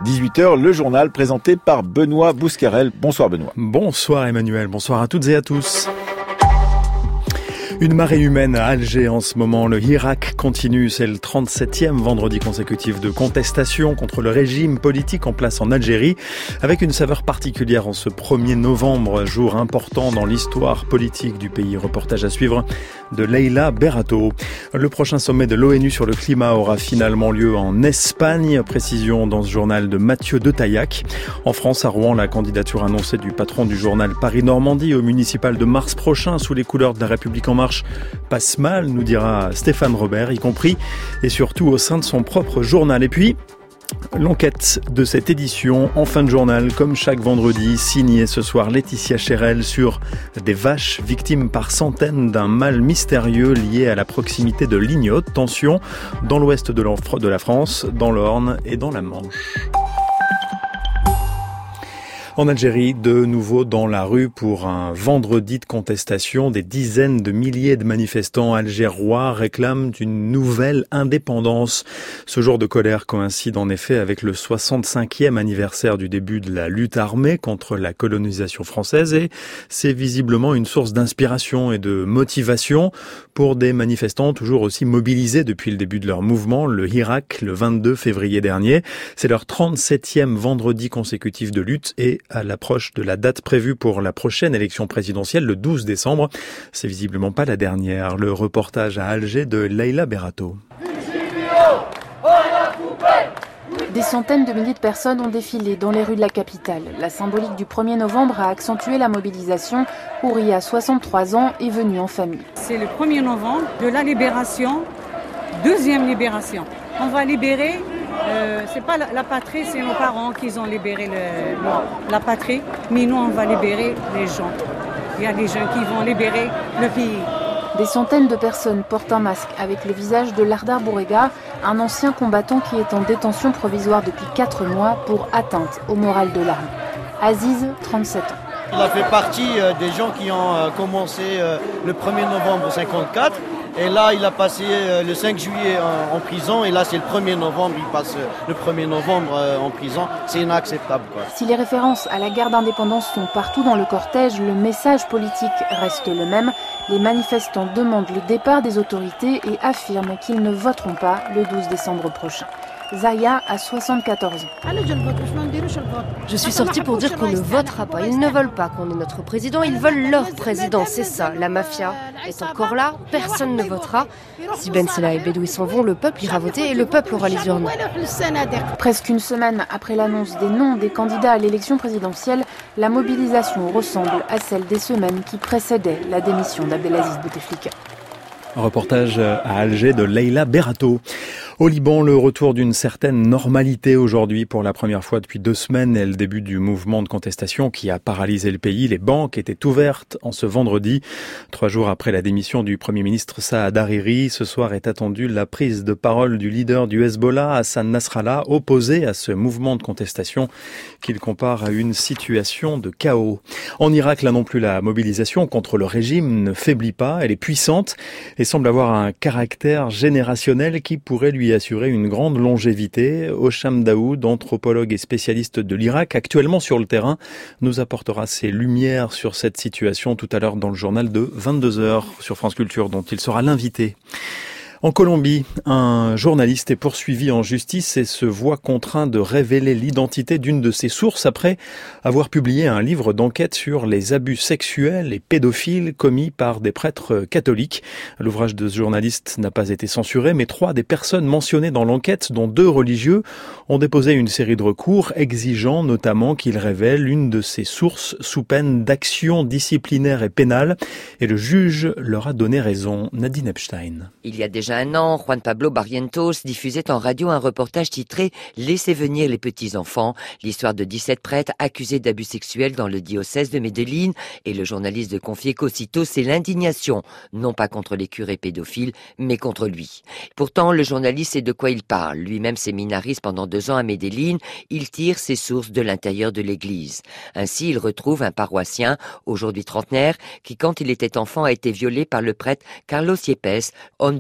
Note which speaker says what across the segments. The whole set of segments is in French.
Speaker 1: 18h, le journal présenté par Benoît Bouscarel. Bonsoir Benoît.
Speaker 2: Bonsoir Emmanuel, bonsoir à toutes et à tous. Une marée humaine à Alger en ce moment. Le Hirak continue. C'est le 37e vendredi consécutif de contestation contre le régime politique en place en Algérie, avec une saveur particulière en ce 1er novembre, jour important dans l'histoire politique du pays. Reportage à suivre de Leila Berato. Le prochain sommet de l'ONU sur le climat aura finalement lieu en Espagne. Précision dans ce journal de Mathieu de Taillac. En France, à Rouen, la candidature annoncée du patron du journal Paris-Normandie au municipal de mars prochain sous les couleurs de la République en marche passe mal, nous dira Stéphane Robert, y compris et surtout au sein de son propre journal. Et puis, l'enquête de cette édition en fin de journal, comme chaque vendredi, signée ce soir Laetitia Chérel sur des vaches victimes par centaines d'un mal mystérieux lié à la proximité de Lignotes. Tension dans l'ouest de la France, dans l'Orne et dans la Manche. En Algérie, de nouveau dans la rue pour un vendredi de contestation. Des dizaines de milliers de manifestants algérois réclament une nouvelle indépendance. Ce jour de colère coïncide en effet avec le 65e anniversaire du début de la lutte armée contre la colonisation française et c'est visiblement une source d'inspiration et de motivation pour des manifestants toujours aussi mobilisés depuis le début de leur mouvement, le Hirak, le 22 février dernier. C'est leur 37e vendredi consécutif de lutte et à l'approche de la date prévue pour la prochaine élection présidentielle, le 12 décembre. C'est visiblement pas la dernière. Le reportage à Alger de Leila Berato.
Speaker 3: Des centaines de milliers de personnes ont défilé dans les rues de la capitale. La symbolique du 1er novembre a accentué la mobilisation. Ouria, 63 ans, est venue en famille.
Speaker 4: C'est le 1er novembre de la libération, deuxième libération. On va libérer... c'est pas la patrie, c'est nos parents qui ont libéré la patrie, mais nous on va libérer les gens. Il y a des gens qui vont libérer le pays.
Speaker 3: Des centaines de personnes portent un masque avec le visage de Lardar Bourega, un ancien combattant qui est en détention provisoire depuis 4 mois pour atteinte au moral de l'armée. Aziz, 37 ans.
Speaker 5: Il a fait partie des gens qui ont commencé le 1er novembre 1954. Et là, il a passé le 5 juillet en prison. Et là, c'est le 1er novembre. Il passe le 1er novembre en prison. C'est inacceptable, quoi.
Speaker 3: Si les références à la guerre d'indépendance sont partout dans le cortège, le message politique reste le même. Les manifestants demandent le départ des autorités et affirment qu'ils ne voteront pas le 12 décembre prochain. Zaya a 74 ans.
Speaker 6: Je suis sortie pour dire qu'on ne votera pas. Ils ne veulent pas qu'on ait notre président, ils veulent leur président, c'est ça. La mafia est encore là, personne ne votera. Si Ben Salah et Bedoui s'en vont, le peuple ira voter et le peuple aura les urnes.
Speaker 3: Presque une semaine après l'annonce des noms des candidats à l'élection présidentielle, la mobilisation ressemble à celle des semaines qui précédaient la démission d'Abdelaziz Bouteflika.
Speaker 2: Reportage à Alger de Leila Berato. Au Liban, le retour d'une certaine normalité aujourd'hui pour la première fois depuis 2 semaines et le début du mouvement de contestation qui a paralysé le pays. Les banques étaient ouvertes en ce vendredi. 3 jours après la démission du Premier ministre Saad Hariri, ce soir est attendue la prise de parole du leader du Hezbollah, Hassan Nasrallah, opposé à ce mouvement de contestation qu'il compare à une situation de chaos. En Irak, là non plus, la mobilisation contre le régime ne faiblit pas. Elle est puissante et semble avoir un caractère générationnel qui pourrait lui assurer une grande longévité. Hosham Daoud, anthropologue et spécialiste de l'Irak, actuellement sur le terrain, nous apportera ses lumières sur cette situation tout à l'heure dans le journal de 22h sur France Culture, dont il sera l'invité. En Colombie, un journaliste est poursuivi en justice et se voit contraint de révéler l'identité d'une de ses sources après avoir publié un livre d'enquête sur les abus sexuels et pédophiles commis par des prêtres catholiques. L'ouvrage de ce journaliste n'a pas été censuré, mais 3 des personnes mentionnées dans l'enquête, dont 2 religieux, ont déposé une série de recours exigeant notamment qu'il révèle une de ses sources sous peine d'action disciplinaire et pénale. Et le juge leur a donné raison. Nadine Epstein.
Speaker 7: Il y a déjà un an, Juan Pablo Barrientos diffusait en radio un reportage titré « Laissez venir les petits-enfants », l'histoire de 17 prêtres accusés d'abus sexuels dans le diocèse de Medellín, et le journaliste de confier qu'aussitôt c'est l'indignation, non pas contre les curés pédophiles, mais contre lui. Pourtant, le journaliste sait de quoi il parle. Lui-même séminariste pendant 2 ans à Medellín, il tire ses sources de l'intérieur de l'église. Ainsi, il retrouve un paroissien, aujourd'hui trentenaire, qui quand il était enfant a été violé par le prêtre Carlos Yepes, homme de pouvoir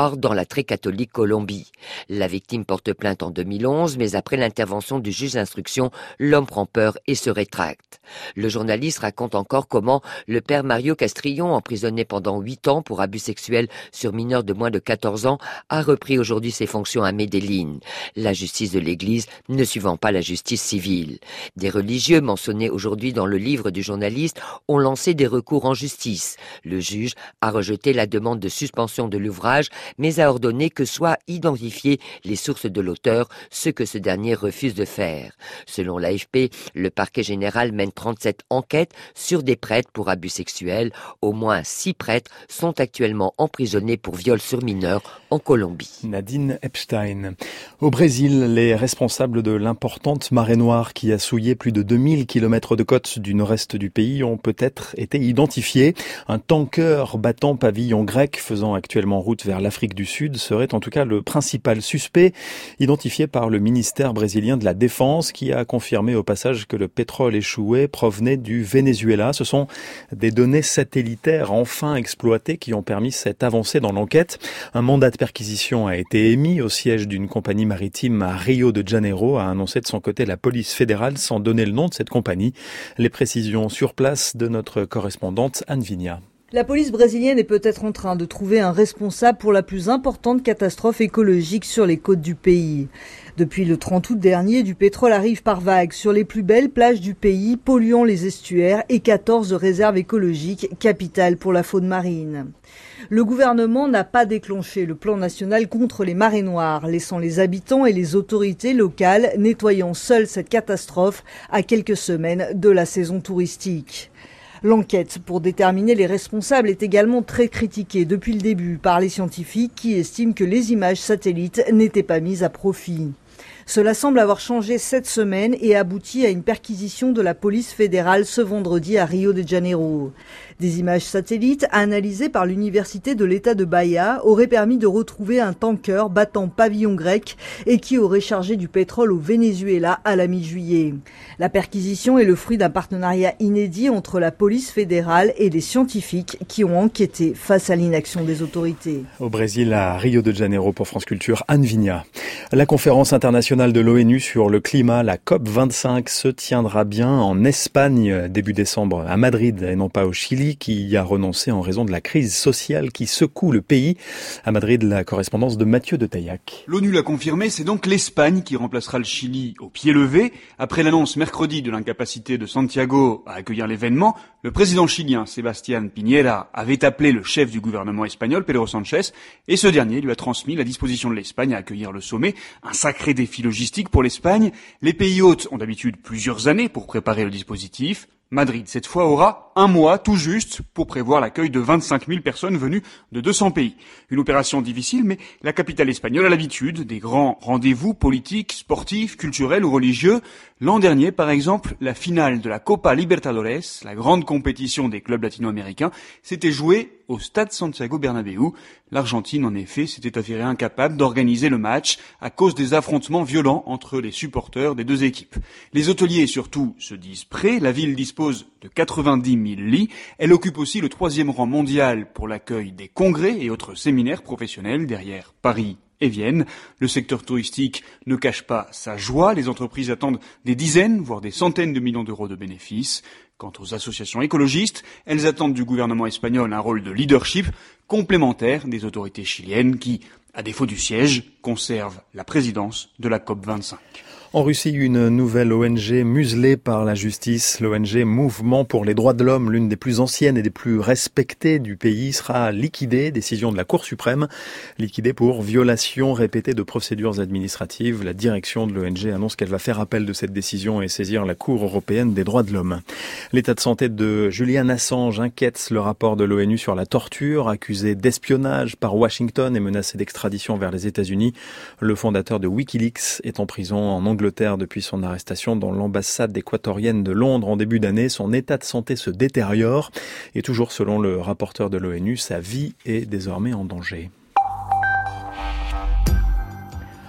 Speaker 7: pouvoir dans la très catholique Colombie. La victime porte plainte en 2011, mais après l'intervention du juge d'instruction, l'homme prend peur et se rétracte. Le journaliste raconte encore comment le père Mario Castrillon, emprisonné pendant 8 ans pour abus sexuels sur mineurs de moins de 14 ans, a repris aujourd'hui ses fonctions à Medellín. La justice de l'Église ne suivant pas la justice civile. Des religieux mentionnés aujourd'hui dans le livre du journaliste ont lancé des recours en justice. Le juge a rejeté la demande de suspension de l'ouvrage, mais a ordonné que soient identifiées les sources de l'auteur, ce que ce dernier refuse de faire. Selon l'AFP, le parquet général mène 37 enquêtes sur des prêtres pour abus sexuels. Au moins 6 prêtres sont actuellement emprisonnés pour viol sur mineurs en Colombie.
Speaker 2: Nadine Epstein. Au Brésil, les responsables de l'importante marée noire qui a souillé plus de 2000 km de côte du nord-est du pays ont peut-être été identifiés. Un tanker battant pavillon grec faisant actuellement route vers l'Afrique du Sud serait en tout cas le principal suspect, identifié par le ministère brésilien de la Défense qui a confirmé au passage que le pétrole échoué provenait du Venezuela. Ce sont des données satellitaires enfin exploitées qui ont permis cette avancée dans l'enquête. Un mandat de perquisition a été émis au siège d'une compagnie maritime à Rio de Janeiro, a annoncé de son côté la police fédérale sans donner le nom de cette compagnie. Les précisions sur place de notre correspondante Anne Vigna.
Speaker 8: La police brésilienne est peut-être en train de trouver un responsable pour la plus importante catastrophe écologique sur les côtes du pays. Depuis le 30 août dernier, du pétrole arrive par vagues sur les plus belles plages du pays, polluant les estuaires et 14 réserves écologiques, capitales pour la faune marine. Le gouvernement n'a pas déclenché le plan national contre les marées noires, laissant les habitants et les autorités locales nettoyant seuls cette catastrophe à quelques semaines de la saison touristique. L'enquête pour déterminer les responsables est également très critiquée depuis le début par les scientifiques qui estiment que les images satellites n'étaient pas mises à profit. Cela semble avoir changé cette semaine et abouti à une perquisition de la police fédérale ce vendredi à Rio de Janeiro. Des images satellites analysées par l'université de l'État de Bahia auraient permis de retrouver un tanker battant pavillon grec et qui aurait chargé du pétrole au Venezuela à la mi-juillet. La perquisition est le fruit d'un partenariat inédit entre la police fédérale et des scientifiques qui ont enquêté face à l'inaction des autorités.
Speaker 2: Au Brésil, à Rio de Janeiro pour France Culture, Anne Vigna. La conférence internationale de l'ONU sur le climat, la COP25, se tiendra bien en Espagne début décembre à Madrid et non pas au Chili qui y a renoncé en raison de la crise sociale qui secoue le pays. À Madrid, la correspondance de Mathieu de Taillac.
Speaker 9: L'ONU l'a confirmé, c'est donc l'Espagne qui remplacera le Chili au pied levé. Après l'annonce mercredi de l'incapacité de Santiago à accueillir l'événement, le président chilien Sebastián Piñera avait appelé le chef du gouvernement espagnol, Pedro Sánchez, et ce dernier lui a transmis la disposition de l'Espagne à accueillir le sommet. Un sacré défi logistique pour l'Espagne. Les pays hôtes ont d'habitude plusieurs années pour préparer le dispositif. Madrid, cette fois, aura un mois tout juste pour prévoir l'accueil de 25 000 personnes venues de 200 pays. Une opération difficile, mais la capitale espagnole a l'habitude des grands rendez-vous politiques, sportifs, culturels ou religieux. L'an dernier, par exemple, la finale de la Copa Libertadores, la grande compétition des clubs latino-américains, s'était jouée au stade Santiago Bernabéu. L'Argentine, en effet, s'était avérée incapable d'organiser le match à cause des affrontements violents entre les supporters des deux équipes. Les hôteliers, surtout, se disent prêts. La ville dispose de 90 000 lits. Elle occupe aussi le 3e rang mondial pour l'accueil des congrès et autres séminaires professionnels derrière Paris et Vienne. Le secteur touristique ne cache pas sa joie. Les entreprises attendent des dizaines, voire des centaines de millions d'euros de bénéfices. Quant aux associations écologistes, elles attendent du gouvernement espagnol un rôle de leadership complémentaire des autorités chiliennes qui, à défaut du siège, conservent la présidence de la COP25.
Speaker 2: En Russie, une nouvelle ONG muselée par la justice, l'ONG Mouvement pour les droits de l'homme, l'une des plus anciennes et des plus respectées du pays, sera liquidée, décision de la Cour suprême, liquidée pour violation répétée de procédures administratives. La direction de l'ONG annonce qu'elle va faire appel de cette décision et saisir la Cour européenne des droits de l'homme. L'état de santé de Julian Assange inquiète le rapport de l'ONU sur la torture, accusé d'espionnage par Washington et menacé d'extradition vers les États-Unis. Le fondateur de Wikileaks est en prison en Angleterre depuis son arrestation dans l'ambassade équatorienne de Londres en début d'année. Son état de santé se détériore et toujours selon le rapporteur de l'ONU, sa vie est désormais en danger.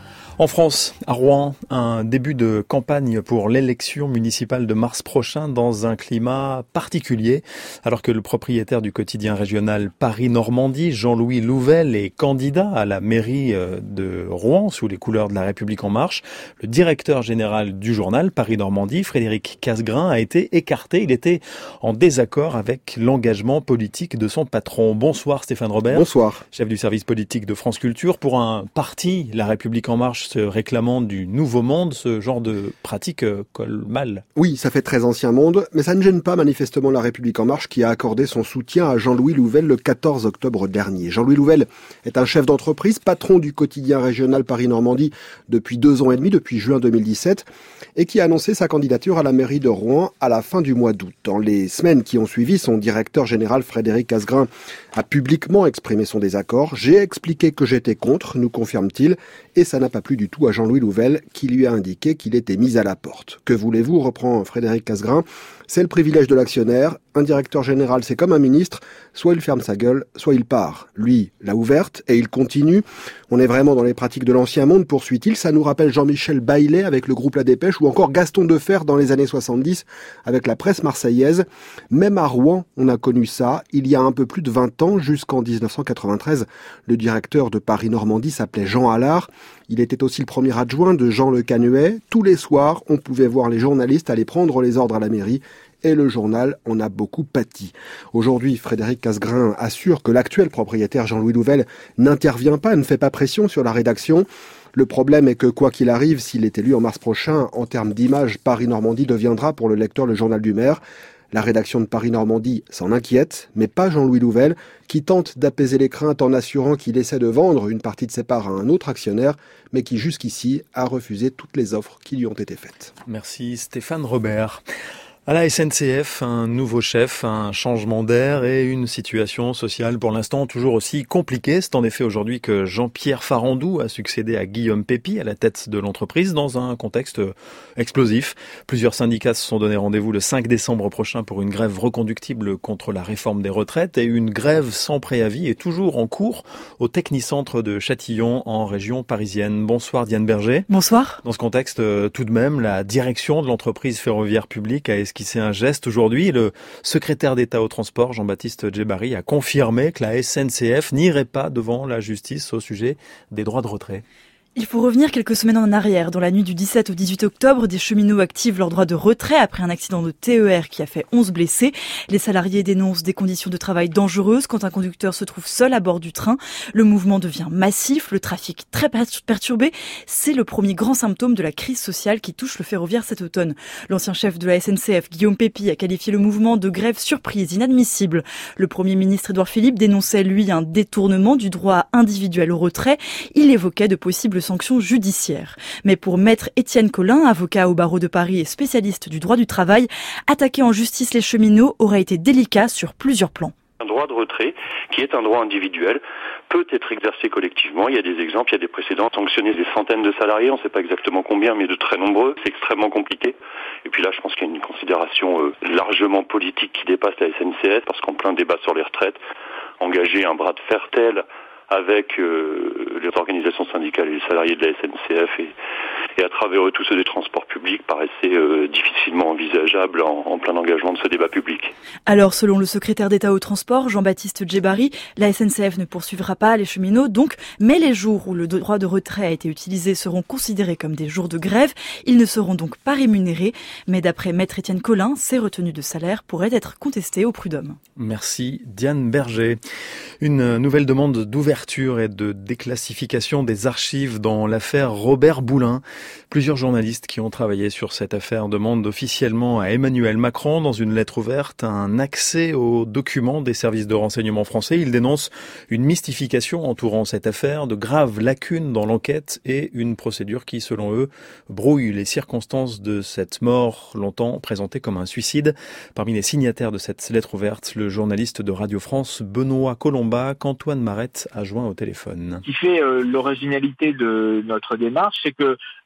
Speaker 2: En France, à Rouen, un début de campagne pour l'élection municipale de mars prochain dans un climat particulier, alors que le propriétaire du quotidien régional Paris-Normandie, Jean-Louis Louvel, est candidat à la mairie de Rouen sous les couleurs de La République En Marche. Le directeur général du journal Paris-Normandie, Frédéric Casgrain, a été écarté. Il était en désaccord avec l'engagement politique de son patron. Bonsoir Stéphane Robert.
Speaker 10: Bonsoir.
Speaker 2: Chef du service politique de France Culture. Pour un parti, La République En Marche, se réclamant du nouveau monde, ce genre de pratique colle mal.
Speaker 10: Oui, ça fait très ancien monde, mais ça ne gêne pas manifestement La République En Marche qui a accordé son soutien à Jean-Louis Louvel le 14 octobre dernier. Jean-Louis Louvel est un chef d'entreprise, patron du quotidien régional Paris-Normandie depuis 2 ans et demi, depuis juin 2017, et qui a annoncé sa candidature à la mairie de Rouen à la fin du mois d'août. Dans les semaines qui ont suivi, son directeur général Frédéric Casgrain a publiquement exprimé son désaccord. J'ai expliqué que j'étais contre, nous confirme-t-il, et ça n'a pas plu du tout à Jean-Louis Louvel qui lui a indiqué qu'il était mis à la porte. Que voulez-vous, reprend Frédéric Casgrain, c'est le privilège de l'actionnaire. Un directeur général, c'est comme un ministre, soit il ferme sa gueule, soit il part. Lui l'a ouverte et il continue. On est vraiment dans les pratiques de l'ancien monde, poursuit-il. Ça nous rappelle Jean-Michel Baillet avec le groupe La Dépêche ou encore Gaston Defer dans les années 70 avec la presse marseillaise. Même à Rouen, on a connu ça. Il y a un peu plus de 20 ans, jusqu'en 1993, le directeur de Paris-Normandie s'appelait Jean Allard. Il était aussi le premier adjoint de Jean Le Canuet. Tous les soirs, on pouvait voir les journalistes aller prendre les ordres à la mairie. Et le journal en a beaucoup pâti. Aujourd'hui, Frédéric Casgrain assure que l'actuel propriétaire Jean-Louis Louvel n'intervient pas, ne fait pas pression sur la rédaction. Le problème est que, quoi qu'il arrive, s'il est élu en mars prochain, en termes d'image, Paris-Normandie deviendra pour le lecteur le journal du maire. La rédaction de Paris-Normandie s'en inquiète, mais pas Jean-Louis Louvel, qui tente d'apaiser les craintes en assurant qu'il essaie de vendre une partie de ses parts à un autre actionnaire, mais qui jusqu'ici a refusé toutes les offres qui lui ont été faites.
Speaker 2: Merci Stéphane Robert. À la SNCF, un nouveau chef, un changement d'air et une situation sociale pour l'instant toujours aussi compliquée. C'est en effet aujourd'hui que Jean-Pierre Farandou a succédé à Guillaume Pépi à la tête de l'entreprise dans un contexte explosif. Plusieurs syndicats se sont donné rendez-vous le 5 décembre prochain pour une grève reconductible contre la réforme des retraites et une grève sans préavis est toujours en cours au Technicentre de Châtillon en région parisienne. Bonsoir Diane Berger.
Speaker 11: Bonsoir.
Speaker 2: Dans ce contexte, tout de même, la direction de l'entreprise ferroviaire publique a esquissé un geste aujourd'hui. Le secrétaire d'État au transport, Jean-Baptiste Djebbari, a confirmé que la SNCF n'irait pas devant la justice au sujet des droits de retrait.
Speaker 11: Il faut revenir quelques semaines en arrière. Dans la nuit du 17 au 18 octobre, des cheminots activent leur droit de retrait après un accident de TER qui a fait 11 blessés. Les salariés dénoncent des conditions de travail dangereuses quand un conducteur se trouve seul à bord du train. Le mouvement devient massif, le trafic très perturbé. C'est le premier grand symptôme de la crise sociale qui touche le ferroviaire cet automne. L'ancien chef de la SNCF, Guillaume Pépi, a qualifié le mouvement de grève surprise, inadmissible. Le Premier ministre Édouard Philippe dénonçait, lui, un détournement du droit individuel au retrait. Il évoquait de possibles sanctions judiciaires. Mais pour maître Étienne Collin, avocat au barreau de Paris et spécialiste du droit du travail, attaquer en justice les cheminots aurait été délicat sur plusieurs plans.
Speaker 12: Un droit de retrait, qui est un droit individuel, peut être exercé collectivement. Il y a des exemples, il y a des précédents, sanctionner des centaines de salariés, on ne sait pas exactement combien, mais de très nombreux, c'est extrêmement compliqué. Et puis là, je pense qu'il y a une considération largement politique qui dépasse la SNCF, parce qu'en plein débat sur les retraites, engager un bras de fer tel avec les organisations syndicales et les salariés de la SNCF et à travers eux tous ceux des transports publics paraissait difficilement envisageable en plein engagement de ce débat public.
Speaker 11: Alors, selon le secrétaire d'État au transport, Jean-Baptiste Djebbari, la SNCF ne poursuivra pas les cheminots, donc, mais les jours où le droit de retrait a été utilisé seront considérés comme des jours de grève. Ils ne seront donc pas rémunérés, mais d'après maître Étienne Collin, ces retenues de salaire pourraient être contestées au prud'homme.
Speaker 2: Merci Diane Berger. Une nouvelle demande d'ouverture et de déclassification des archives dans l'affaire Robert Boulin. Plusieurs journalistes qui ont travaillé sur cette affaire demandent officiellement à Emmanuel Macron, dans une lettre ouverte, un accès aux documents des services de renseignement français. Ils dénoncent une mystification entourant cette affaire, de graves lacunes dans l'enquête et une procédure qui, selon eux, brouille les circonstances de cette mort longtemps présentée comme un suicide. Parmi les signataires de cette lettre ouverte, le journaliste de Radio France, Benoît Colomba, qu'Antoine Marette a joint au téléphone.
Speaker 13: Ce qui fait l'originalité de notre démarche, c'est que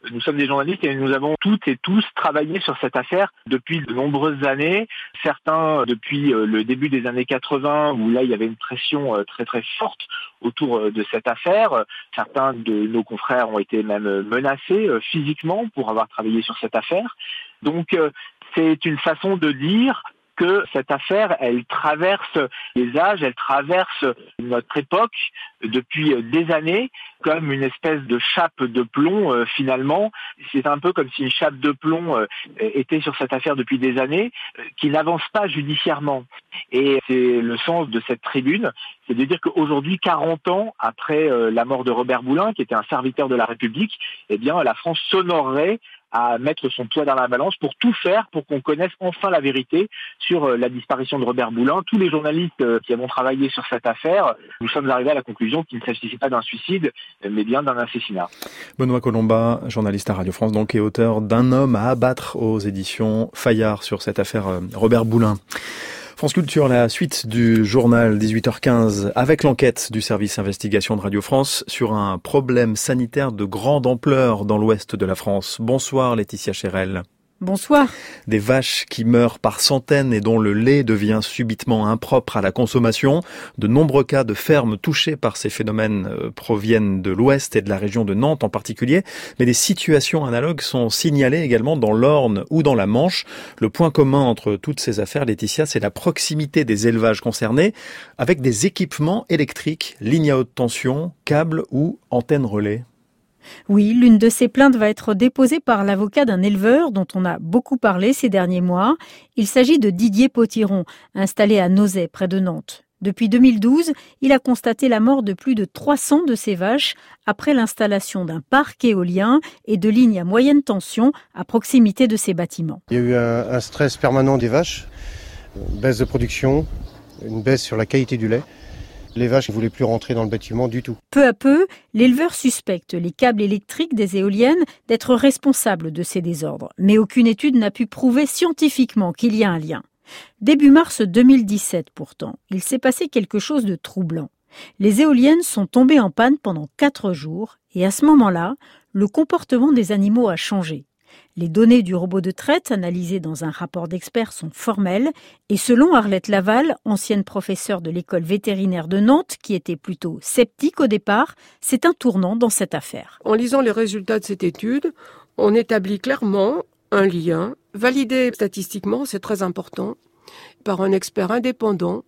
Speaker 13: Nous sommes des journalistes et nous avons toutes et tous travaillé sur cette affaire depuis de nombreuses années. Certains depuis le début des années 80, où là il y avait une pression très très forte autour de cette affaire. Certains de nos confrères ont été même menacés physiquement pour avoir travaillé sur cette affaire. Donc c'est une façon de dire que cette affaire, elle traverse les âges, elle traverse notre époque depuis des années, comme une espèce de chape de plomb finalement. C'est un peu comme si une chape de plomb était sur cette affaire depuis des années, qui n'avance pas judiciairement. Et c'est le sens de cette tribune, c'est de dire qu'aujourd'hui, 40 ans après la mort de Robert Boulin, qui était un serviteur de la République, eh bien la France s'honorerait à mettre son poids dans la balance pour tout faire pour qu'on connaisse enfin la vérité sur la disparition de Robert Boulin. Tous les journalistes qui avons travaillé sur cette affaire, nous sommes arrivés à la conclusion qu'il ne s'agissait pas d'un suicide, mais bien d'un assassinat.
Speaker 2: Benoît Colomba, journaliste à Radio France donc, et auteur d'Un homme à abattre aux éditions Fayard sur cette affaire Robert Boulin. France Culture, la suite du journal 18h15 avec l'enquête du service investigation de Radio France sur un problème sanitaire de grande ampleur dans l'ouest de la France. Bonsoir Laetitia Chérel.
Speaker 14: Bonsoir.
Speaker 2: Des vaches qui meurent par centaines et dont le lait devient subitement impropre à la consommation. De nombreux cas de fermes touchées par ces phénomènes proviennent de l'Ouest et de la région de Nantes en particulier. Mais des situations analogues sont signalées également dans l'Orne ou dans la Manche. Le point commun entre toutes ces affaires, Laetitia, c'est la proximité des élevages concernés avec des équipements électriques, lignes à haute tension, câbles ou antennes relais.
Speaker 14: Oui, l'une de ces plaintes va être déposée par l'avocat d'un éleveur dont on a beaucoup parlé ces derniers mois. Il s'agit de Didier Potiron, installé à Nozay, près de Nantes. Depuis 2012, il a constaté la mort de plus de 300 de ses vaches après l'installation d'un parc éolien et de lignes à moyenne tension à proximité de ces bâtiments.
Speaker 15: Il y a eu un stress permanent des vaches, une baisse de production, une baisse sur la qualité du lait. Les vaches ne voulaient plus rentrer dans le bâtiment du tout.
Speaker 14: Peu à peu, l'éleveur suspecte les câbles électriques des éoliennes d'être responsables de ces désordres. Mais aucune étude n'a pu prouver scientifiquement qu'il y a un lien. Début mars 2017 pourtant, il s'est passé quelque chose de troublant. Les éoliennes sont tombées en panne pendant 4 jours et à ce moment-là, le comportement des animaux a changé. Les données du robot de traite analysées dans un rapport d'experts sont formelles et selon Arlette Laval, ancienne professeure de l'école vétérinaire de Nantes, qui était plutôt sceptique au départ, c'est un tournant dans cette affaire.
Speaker 16: En lisant les résultats de cette étude, on établit clairement un lien, validé statistiquement, c'est très important, par un expert indépendant,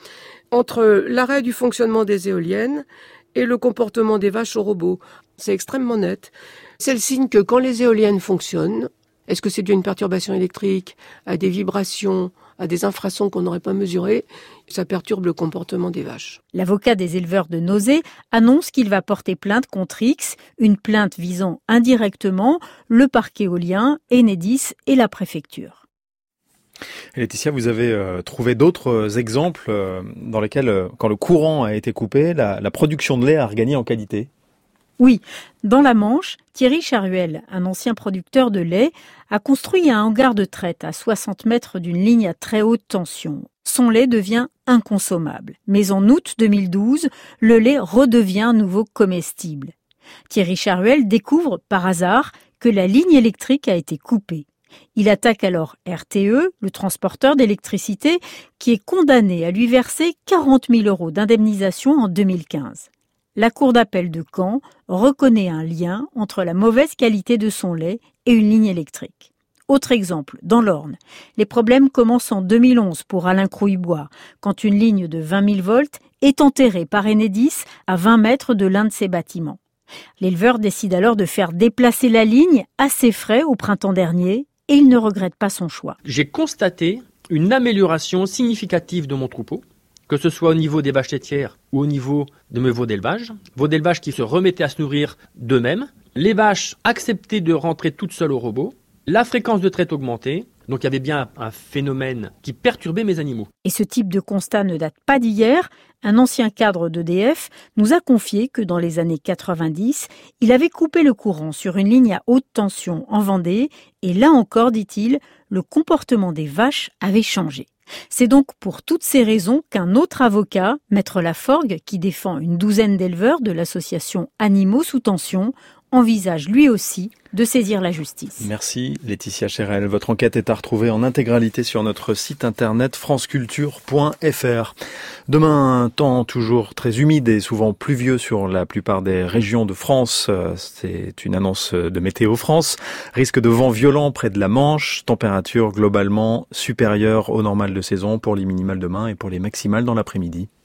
Speaker 16: entre l'arrêt du fonctionnement des éoliennes et le comportement des vaches au robot. C'est extrêmement net. C'est le signe que quand les éoliennes fonctionnent, est-ce que c'est dû à une perturbation électrique, à des vibrations, à des infrasons qu'on n'aurait pas mesurées, ça perturbe le comportement des vaches.
Speaker 14: L'avocat des éleveurs de Nozay annonce qu'il va porter plainte contre X, une plainte visant indirectement le parc éolien, Enedis et la préfecture.
Speaker 2: Et Laetitia, vous avez trouvé d'autres exemples dans lesquels, quand le courant a été coupé, la production de lait a regagné en qualité ?
Speaker 14: Oui, dans la Manche, Thierry Charuel, un ancien producteur de lait, a construit un hangar de traite à 60 mètres d'une ligne à très haute tension. Son lait devient inconsommable. Mais en août 2012, le lait redevient à nouveau comestible. Thierry Charuel découvre, par hasard, que la ligne électrique a été coupée. Il attaque alors RTE, le transporteur d'électricité, qui est condamné à lui verser 40 000 € d'indemnisation en 2015. La Cour d'appel de Caen reconnaît un lien entre la mauvaise qualité de son lait et une ligne électrique. Autre exemple, dans l'Orne. Les problèmes commencent en 2011 pour Alain Crouillebois, quand une ligne de 20 000 volts est enterrée par Enedis à 20 mètres de l'un de ses bâtiments. L'éleveur décide alors de faire déplacer la ligne à ses frais au printemps dernier et il ne regrette pas son choix.
Speaker 17: J'ai constaté une amélioration significative de mon troupeau, que ce soit au niveau des vaches laitières ou au niveau de mes veaux d'élevage qui se remettaient à se nourrir d'eux-mêmes, les vaches acceptaient de rentrer toutes seules au robot, la fréquence de traite augmentait, donc il y avait bien un phénomène qui perturbait mes animaux.
Speaker 14: Et ce type de constat ne date pas d'hier. Un ancien cadre d'EDF nous a confié que dans les années 90, il avait coupé le courant sur une ligne à haute tension en Vendée et là encore, dit-il, le comportement des vaches avait changé. C'est donc pour toutes ces raisons qu'un autre avocat, Maître Laforgue, qui défend une douzaine d'éleveurs de l'association Animaux sous tension, envisage lui aussi de saisir la justice.
Speaker 2: Merci Laetitia Chérel. Votre enquête est à retrouver en intégralité sur notre site internet franceculture.fr. Demain, un temps toujours très humide et souvent pluvieux sur la plupart des régions de France. C'est une annonce de Météo France. Risque de vent violent près de la Manche. Température globalement supérieure au normal de saison pour les minimales demain et pour les maximales dans l'après-midi.